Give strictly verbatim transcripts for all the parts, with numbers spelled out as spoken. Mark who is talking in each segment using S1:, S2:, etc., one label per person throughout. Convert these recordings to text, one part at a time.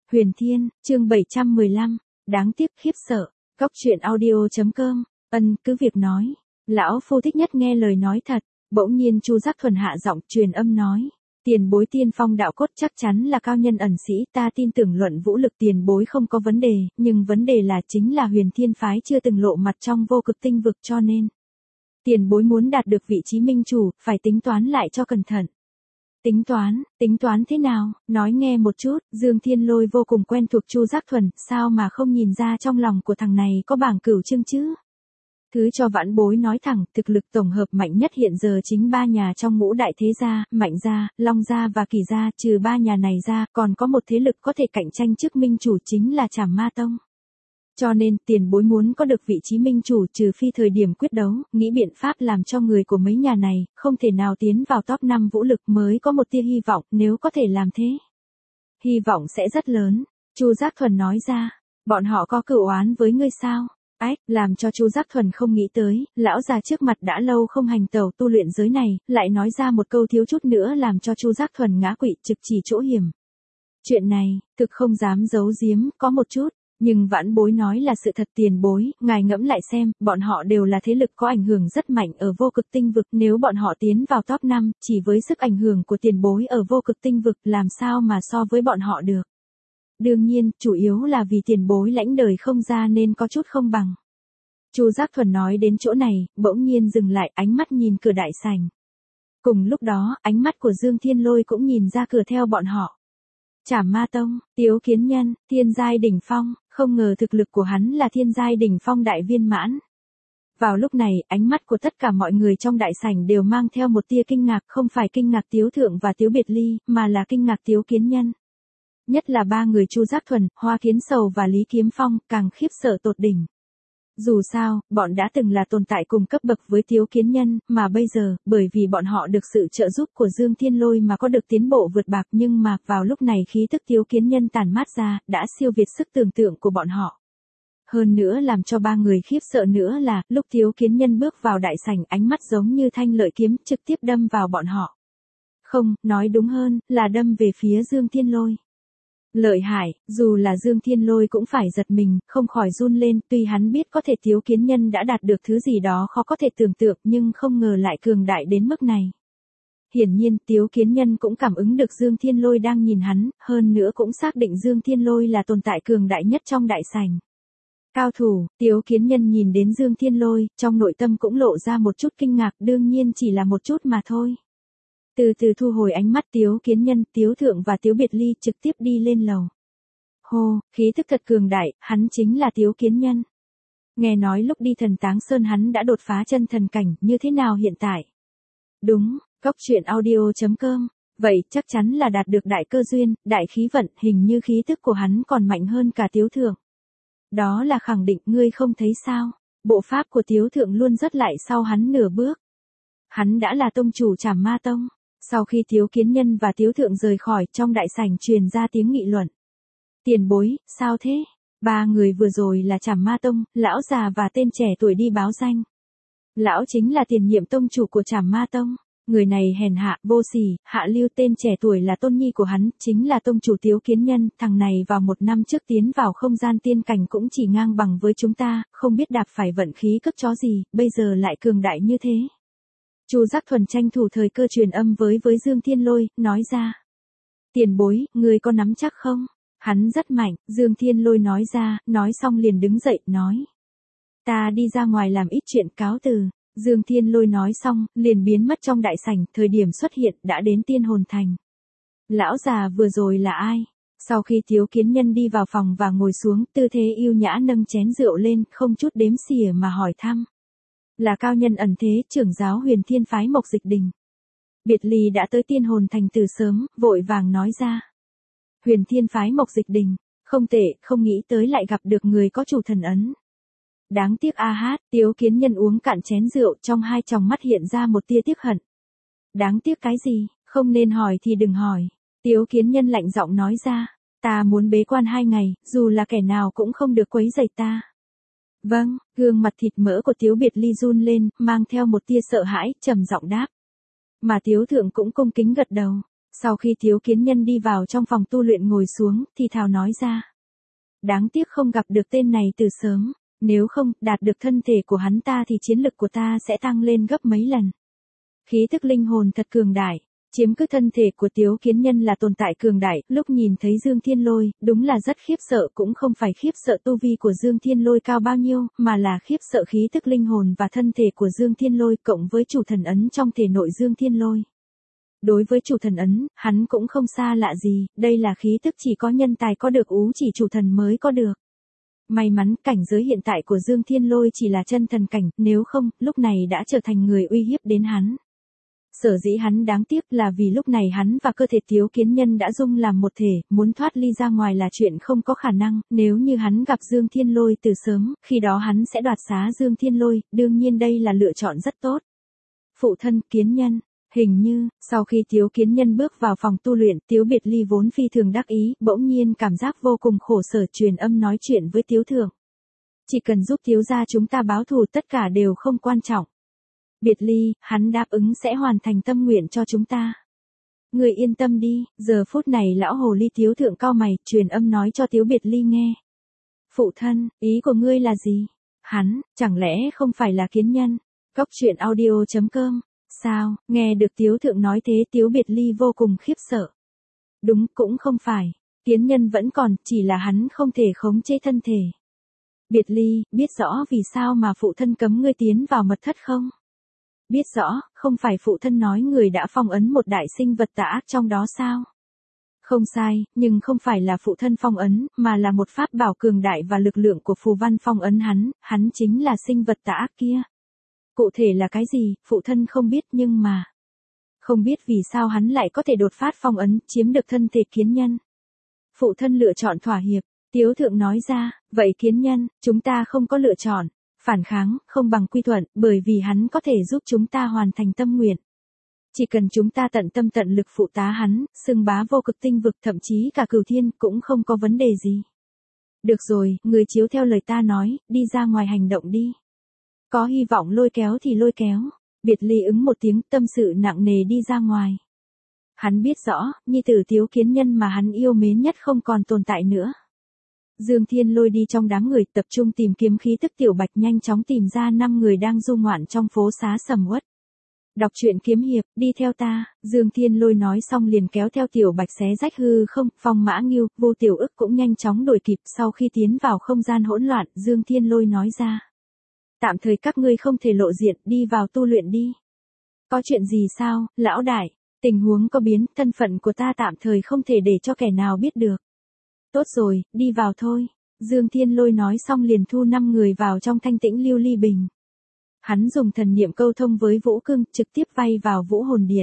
S1: Huyền Thiên, chương bảy trăm mười lăm, đáng tiếc khiếp sợ, góc truyện audio.com, ân cứ việc nói, lão phu thích nhất nghe lời nói thật, bỗng nhiên Chu Giác Thuần hạ giọng truyền âm nói. Tiền bối tiên phong đạo cốt chắc chắn là cao nhân ẩn sĩ, ta tin tưởng luận vũ lực tiền bối không có vấn đề, nhưng vấn đề là chính là Huyền Thiên phái chưa từng lộ mặt trong vô cực tinh vực cho nên. Tiền bối muốn đạt được vị trí minh chủ, phải tính toán lại cho cẩn thận. Tính toán, tính toán thế nào, nói nghe một chút, Dương Thiên Lôi vô cùng quen thuộc Chu Giác Thuần, sao mà không nhìn ra trong lòng của thằng này có bảng cửu chương chứ? Thứ cho vãn bối nói thẳng, thực lực tổng hợp mạnh nhất hiện giờ chính ba nhà trong ngũ đại thế gia, Mạnh gia, Long gia và Kỳ gia, trừ ba nhà này ra, còn có một thế lực có thể cạnh tranh chức minh chủ chính là Trảm Ma Tông. Cho nên, tiền bối muốn có được vị trí minh chủ trừ phi thời điểm quyết đấu, nghĩ biện pháp làm cho người của mấy nhà này, không thể nào tiến vào top năm vũ lực mới có một tia hy vọng, nếu có thể làm thế. Hy vọng sẽ rất lớn, Chu Giác Thuần nói ra, bọn họ có cửu oán với ngươi sao? Ách, làm cho Chu Giác Thuần không nghĩ tới, lão già trước mặt đã lâu không hành tẩu tu luyện giới này, lại nói ra một câu thiếu chút nữa làm cho Chu Giác Thuần ngã quỵ trực chỉ chỗ hiểm. Chuyện này, thực không dám giấu giếm, có một chút, nhưng vãn bối nói là sự thật tiền bối, ngài ngẫm lại xem, bọn họ đều là thế lực có ảnh hưởng rất mạnh ở vô cực tinh vực, nếu bọn họ tiến vào top năm, chỉ với sức ảnh hưởng của tiền bối ở vô cực tinh vực, làm sao mà so với bọn họ được. Đương nhiên, chủ yếu là vì tiền bối lãnh đời không ra nên có chút không bằng. Chu Giác Thuần nói đến chỗ này, bỗng nhiên dừng lại, ánh mắt nhìn cửa đại sảnh. Cùng lúc đó, ánh mắt của Dương Thiên Lôi cũng nhìn ra cửa theo bọn họ. Trảm Ma Tông, Tiếu Kiến Nhân, thiên giai đỉnh phong, không ngờ thực lực của hắn là thiên giai đỉnh phong đại viên mãn. Vào lúc này, ánh mắt của tất cả mọi người trong đại sảnh đều mang theo một tia kinh ngạc, không phải kinh ngạc Tiếu Thượng và Tiếu Biệt Ly, mà là kinh ngạc Tiếu Kiến Nhân. Nhất là ba người Chu Giác Thuần, Hoa Kiến Sầu và Lý Kiếm Phong, càng khiếp sợ tột đỉnh. Dù sao, bọn đã từng là tồn tại cùng cấp bậc với Tiếu Kiến Nhân, mà bây giờ, bởi vì bọn họ được sự trợ giúp của Dương Thiên Lôi mà có được tiến bộ vượt bạc, nhưng mà, vào lúc này khí tức Tiếu Kiến Nhân tản mát ra, đã siêu việt sức tưởng tượng của bọn họ. Hơn nữa làm cho ba người khiếp sợ nữa là, lúc Tiếu Kiến Nhân bước vào đại sảnh, ánh mắt giống như thanh lợi kiếm trực tiếp đâm vào bọn họ. Không, nói đúng hơn, là đâm về phía Dương Thiên Lôi. Lợi hại, dù là Dương Thiên Lôi cũng phải giật mình, không khỏi run lên, tuy hắn biết có thể Tiếu Kiến Nhân đã đạt được thứ gì đó khó có thể tưởng tượng nhưng không ngờ lại cường đại đến mức này. Hiển nhiên Tiếu Kiến Nhân cũng cảm ứng được Dương Thiên Lôi đang nhìn hắn, hơn nữa cũng xác định Dương Thiên Lôi là tồn tại cường đại nhất trong đại sảnh. Cao thủ, Tiếu Kiến Nhân nhìn đến Dương Thiên Lôi, trong nội tâm cũng lộ ra một chút kinh ngạc, đương nhiên chỉ là một chút mà thôi. Từ từ thu hồi ánh mắt Tiếu Kiến Nhân, Tiếu Thượng và Tiếu Biệt Ly trực tiếp đi lên lầu. Hô, khí thức thật cường đại, hắn chính là Tiếu Kiến Nhân. Nghe nói lúc đi Thần Táng Sơn hắn đã đột phá chân thần cảnh, như thế nào hiện tại? Đúng, góc truyện audio.com, vậy chắc chắn là đạt được đại cơ duyên, đại khí vận, hình như khí thức của hắn còn mạnh hơn cả Tiếu Thượng. Đó là khẳng định, ngươi không thấy sao? Bộ pháp của Tiếu Thượng luôn rất lại sau hắn nửa bước. Hắn đã là tông chủ Trảm Ma Tông. Sau khi Tiếu Kiến Nhân và Tiếu Thượng rời khỏi, trong đại sảnh truyền ra tiếng nghị luận. Tiền bối, sao thế? Ba người vừa rồi là Trảm Ma Tông, lão già và tên trẻ tuổi đi báo danh. Lão chính là tiền nhiệm tông chủ của Trảm Ma Tông. Người này hèn hạ, vô sỉ, hạ lưu, tên trẻ tuổi là tôn nhi của hắn, chính là tông chủ Tiếu Kiến Nhân. Thằng này vào một năm trước tiến vào không gian tiên cảnh cũng chỉ ngang bằng với chúng ta, không biết đạp phải vận khí cất chó gì, bây giờ lại cường đại như thế. Chu Giác Thuần tranh thủ thời cơ truyền âm với với Dương Thiên Lôi, nói ra. Tiền bối, ngươi có nắm chắc không? Hắn rất mạnh, Dương Thiên Lôi nói ra, nói xong liền đứng dậy, nói. Ta đi ra ngoài làm ít chuyện cáo từ. Dương Thiên Lôi nói xong, liền biến mất trong đại sảnh, thời điểm xuất hiện, đã đến Tiên Hồn Thành. Lão già vừa rồi là ai? Sau khi Tiếu Kiến Nhân đi vào phòng và ngồi xuống, tư thế yêu nhã nâng chén rượu lên, không chút đếm xỉa mà hỏi thăm. Là cao nhân ẩn thế, trưởng giáo Huyền Thiên phái Mộc Dịch Đình. Biệt Ly đã tới Tiên Hồn Thành từ sớm, vội vàng nói ra. Huyền Thiên phái Mộc Dịch Đình, không tệ, không nghĩ tới lại gặp được người có chủ thần ấn. Đáng tiếc a hát, Tiếu Kiến Nhân uống cạn chén rượu, trong hai tròng mắt hiện ra một tia tiếc hận. Đáng tiếc cái gì, không nên hỏi thì đừng hỏi. Tiếu Kiến Nhân lạnh giọng nói ra, ta muốn bế quan hai ngày, dù là kẻ nào cũng không được quấy rầy ta. Vâng, gương mặt thịt mỡ của Tiếu Biệt Ly run lên, mang theo một tia sợ hãi, trầm giọng đáp. Mà Tiếu Thượng cũng cung kính gật đầu. Sau khi Tiếu Kiến Nhân đi vào trong phòng tu luyện ngồi xuống, thì thào nói ra. Đáng tiếc không gặp được tên này từ sớm, nếu không, đạt được thân thể của hắn ta thì chiến lực của ta sẽ tăng lên gấp mấy lần. Khí tức linh hồn thật cường đại, chiếm cứ thân thể của Tiếu Kiến Nhân là tồn tại cường đại, lúc nhìn thấy Dương Thiên Lôi, đúng là rất khiếp sợ, cũng không phải khiếp sợ tu vi của Dương Thiên Lôi cao bao nhiêu, mà là khiếp sợ khí tức linh hồn và thân thể của Dương Thiên Lôi cộng với chủ thần ấn trong thể nội Dương Thiên Lôi. Đối với chủ thần ấn, hắn cũng không xa lạ gì, đây là khí tức chỉ có nhân tài có được ú chỉ chủ thần mới có được. May mắn cảnh giới hiện tại của Dương Thiên Lôi chỉ là chân thần cảnh, nếu không, lúc này đã trở thành người uy hiếp đến hắn. Sở dĩ hắn đáng tiếc là vì lúc này hắn và cơ thể Tiếu Kiến Nhân đã dung làm một thể, muốn thoát ly ra ngoài là chuyện không có khả năng, nếu như hắn gặp Dương Thiên Lôi từ sớm, khi đó hắn sẽ đoạt xá Dương Thiên Lôi, đương nhiên đây là lựa chọn rất tốt. Phụ thân Kiến Nhân. Hình như, sau khi Tiếu Kiến Nhân bước vào phòng tu luyện, Tiếu Biệt Ly vốn phi thường đắc ý, bỗng nhiên cảm giác vô cùng khổ sở, truyền âm nói chuyện với Tiếu Thượng. Chỉ cần giúp Tiếu gia chúng ta báo thù tất cả đều không quan trọng. Biệt Ly, hắn đáp ứng sẽ hoàn thành tâm nguyện cho chúng ta. Người yên tâm đi, giờ phút này lão hồ ly Tiếu Thượng cau mày, truyền âm nói cho Tiếu Biệt Ly nghe. Phụ thân, ý của ngươi là gì? Hắn, chẳng lẽ không phải là Kiến Nhân? Cốc truyện audio chấm com. Sao, nghe được Tiếu Thượng nói thế Tiếu Biệt Ly vô cùng khiếp sợ. Đúng, cũng không phải. Kiến Nhân vẫn còn, chỉ là hắn không thể khống chế thân thể. Biệt Ly, biết rõ vì sao mà phụ thân cấm ngươi tiến vào mật thất không? Biết rõ, không phải phụ thân nói người đã phong ấn một đại sinh vật tà ác trong đó sao? Không sai, nhưng không phải là phụ thân phong ấn, mà là một pháp bảo cường đại và lực lượng của phù văn phong ấn hắn, hắn chính là sinh vật tà ác kia. Cụ thể là cái gì, phụ thân không biết nhưng mà... Không biết vì sao hắn lại có thể đột phát phong ấn, chiếm được thân thể Kiến Nhân. Phụ thân lựa chọn thỏa hiệp, Tiếu Thượng nói ra, vậy Kiến Nhân, chúng ta không có lựa chọn. Phản kháng, không bằng quy thuận, bởi vì hắn có thể giúp chúng ta hoàn thành tâm nguyện. Chỉ cần chúng ta tận tâm tận lực phụ tá hắn, xưng bá vô cực tinh vực thậm chí cả cửu thiên cũng không có vấn đề gì. Được rồi, người chiếu theo lời ta nói, đi ra ngoài hành động đi. Có hy vọng lôi kéo thì lôi kéo. Biệt Ly ứng một tiếng tâm sự nặng nề đi ra ngoài. Hắn biết rõ, nhi tử Tiếu Kiến Nhân mà hắn yêu mến nhất không còn tồn tại nữa. Dương Thiên Lôi đi trong đám người tập trung tìm kiếm khí tức Tiểu Bạch nhanh chóng tìm ra năm người đang du ngoạn trong phố xá sầm uất. Đọc truyện kiếm hiệp, đi theo ta, Dương Thiên Lôi nói xong liền kéo theo Tiểu Bạch xé rách hư không, Phong Mã Ngưu, Vô Tiểu Ức cũng nhanh chóng đuổi kịp sau khi tiến vào không gian hỗn loạn, Dương Thiên Lôi nói ra. Tạm thời các ngươi không thể lộ diện, đi vào tu luyện đi. Có chuyện gì sao, lão đại? Tình huống có biến, thân phận của ta tạm thời không thể để cho kẻ nào biết được. Tốt rồi, đi vào thôi. Dương Thiên Lôi nói xong liền thu năm người vào trong thanh tĩnh lưu ly bình. Hắn dùng thần niệm câu thông với Vũ Cương, trực tiếp vay vào Vũ Hồn Điện.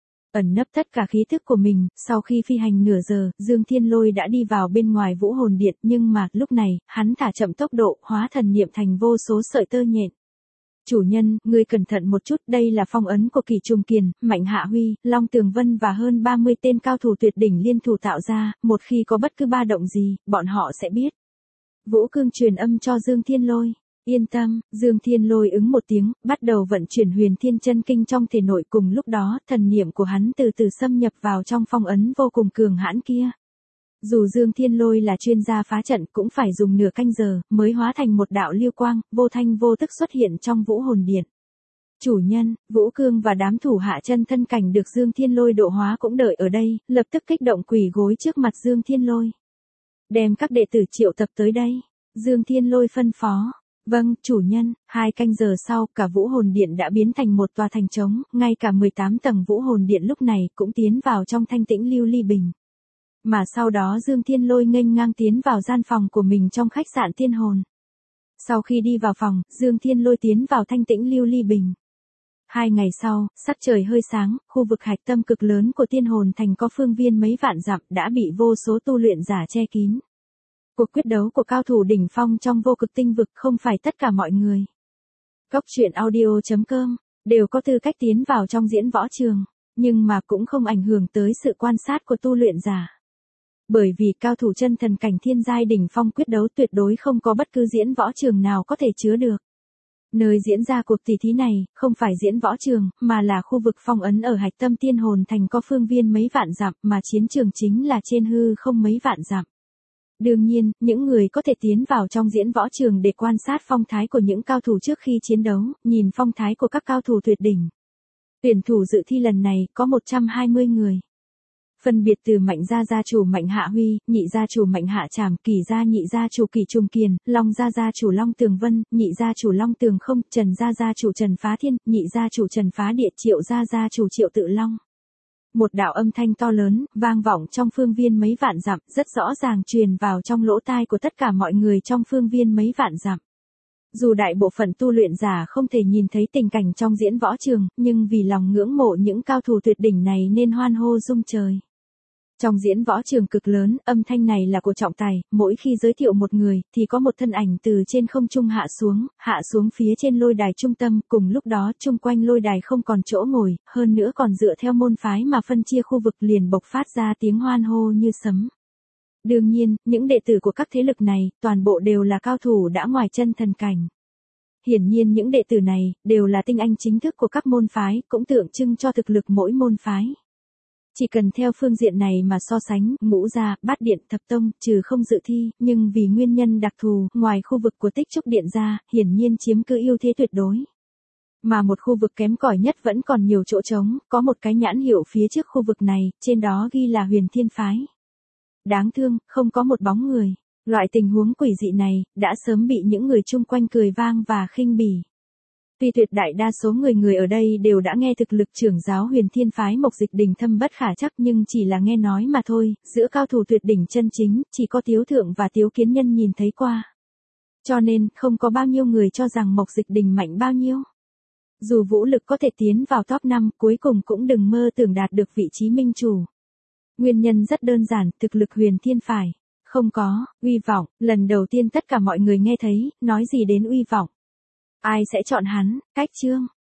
S1: Ẩn nấp tất cả khí thức của mình, sau khi phi hành nửa giờ, Dương Thiên Lôi đã đi vào bên ngoài Vũ Hồn Điện, nhưng mà, lúc này, hắn thả chậm tốc độ, hóa thần niệm thành vô số sợi tơ nhện. Chủ nhân, ngươi cẩn thận một chút, đây là phong ấn của Kỳ Trùng Kiền, Mạnh Hạ Huy, Long Tường Vân và hơn ba mươi tên cao thủ tuyệt đỉnh liên thủ tạo ra, một khi có bất cứ ba động gì, bọn họ sẽ biết. Vũ Cương truyền âm cho Dương Thiên Lôi. Yên tâm, Dương Thiên Lôi ứng một tiếng, bắt đầu vận chuyển Huyền Thiên Chân Kinh trong thể nội, cùng lúc đó, thần niệm của hắn từ từ xâm nhập vào trong phong ấn vô cùng cường hãn kia. Dù Dương Thiên Lôi là chuyên gia phá trận cũng phải dùng nửa canh giờ, mới hóa thành một đạo lưu quang, vô thanh vô tức xuất hiện trong Vũ Hồn Điện. Chủ nhân, Vũ Cương và đám thủ hạ chân thân cảnh được Dương Thiên Lôi độ hóa cũng đợi ở đây, lập tức kích động quỳ gối trước mặt Dương Thiên Lôi. Đem các đệ tử triệu tập tới đây. Dương Thiên Lôi phân phó. Vâng, chủ nhân, hai canh giờ sau, cả Vũ Hồn Điện đã biến thành một tòa thành trống, ngay cả mười tám tầng Vũ Hồn Điện lúc này cũng tiến vào trong thanh tĩnh lưu ly bình. Mà sau đó Dương Thiên Lôi nghênh ngang tiến vào gian phòng của mình trong khách sạn Thiên Hồn. Sau khi đi vào phòng, Dương Thiên Lôi tiến vào thanh tĩnh lưu ly bình. Hai ngày sau, sắc trời hơi sáng, khu vực hạch tâm cực lớn của Thiên Hồn thành có phương viên mấy vạn dặm đã bị vô số tu luyện giả che kín. Cuộc quyết đấu của cao thủ đỉnh phong trong vô cực tinh vực không phải tất cả mọi người. Cốc truyện audio chấm com đều có tư cách tiến vào trong diễn võ trường, nhưng mà cũng không ảnh hưởng tới sự quan sát của tu luyện giả. Bởi vì cao thủ chân thần cảnh thiên giai đỉnh phong quyết đấu tuyệt đối không có bất cứ diễn võ trường nào có thể chứa được. Nơi diễn ra cuộc tỷ thí này, không phải diễn võ trường, mà là khu vực phong ấn ở hạch tâm Tiên Hồn Thành có phương viên mấy vạn dặm, mà chiến trường chính là trên hư không mấy vạn dặm. Đương nhiên, những người có thể tiến vào trong diễn võ trường để quan sát phong thái của những cao thủ trước khi chiến đấu, nhìn phong thái của các cao thủ tuyệt đỉnh. Tuyển thủ dự thi lần này có một trăm hai mươi người. Phân biệt từ Mạnh gia gia chủ Mạnh Hạ Huy, Nhị gia chủ Mạnh Hạ Trảm, Kỳ gia nhị gia chủ Kỳ Trùng Kiền, Long gia gia chủ Long Tường Vân, Nhị gia chủ Long Tường Không, Trần gia gia chủ Trần Phá Thiên, Nhị gia chủ Trần Phá Địa, Triệu gia gia chủ Triệu Tự Long. Một đạo âm thanh to lớn, vang vọng trong phương viên mấy vạn dặm, rất rõ ràng truyền vào trong lỗ tai của tất cả mọi người trong phương viên mấy vạn dặm. Dù đại bộ phận tu luyện giả không thể nhìn thấy tình cảnh trong diễn võ trường, nhưng vì lòng ngưỡng mộ những cao thủ tuyệt đỉnh này nên hoan hô rung trời. Trong diễn võ trường cực lớn, âm thanh này là của trọng tài, mỗi khi giới thiệu một người, thì có một thân ảnh từ trên không trung hạ xuống, hạ xuống phía trên lôi đài trung tâm, cùng lúc đó chung quanh lôi đài không còn chỗ ngồi, hơn nữa còn dựa theo môn phái mà phân chia khu vực liền bộc phát ra tiếng hoan hô như sấm. Đương nhiên, những đệ tử của các thế lực này, toàn bộ đều là cao thủ đã ngoài chân thần cảnh. Hiển nhiên những đệ tử này, đều là tinh anh chính thức của các môn phái, cũng tượng trưng cho thực lực mỗi môn phái. Chỉ cần theo phương diện này mà so sánh, Ngũ gia, Bát điện, Thập tông, trừ không dự thi, nhưng vì nguyên nhân đặc thù, ngoài khu vực của Tích Trúc điện ra, hiển nhiên chiếm cứ ưu thế tuyệt đối. Mà một khu vực kém cỏi nhất vẫn còn nhiều chỗ trống, có một cái nhãn hiệu phía trước khu vực này, trên đó ghi là Huyền Thiên phái. Đáng thương, không có một bóng người. Loại tình huống quỷ dị này, đã sớm bị những người chung quanh cười vang và khinh bỉ. Tuy tuyệt đại đa số người người ở đây đều đã nghe thực lực trưởng giáo Huyền Thiên phái Mộc Dịch Đình thâm bất khả trắc nhưng chỉ là nghe nói mà thôi, giữa cao thủ tuyệt đỉnh chân chính, chỉ có Tiếu Thượng và Tiếu Kiến Nhân nhìn thấy qua. Cho nên, không có bao nhiêu người cho rằng Mộc Dịch Đình mạnh bao nhiêu. Dù vũ lực có thể tiến vào top năm, cuối cùng cũng đừng mơ tưởng đạt được vị trí minh chủ. Nguyên nhân rất đơn giản, thực lực Huyền Thiên phải. Không có, uy vọng, lần đầu tiên tất cả mọi người nghe thấy, nói gì đến uy vọng. Ai sẽ chọn hắn, cách chương.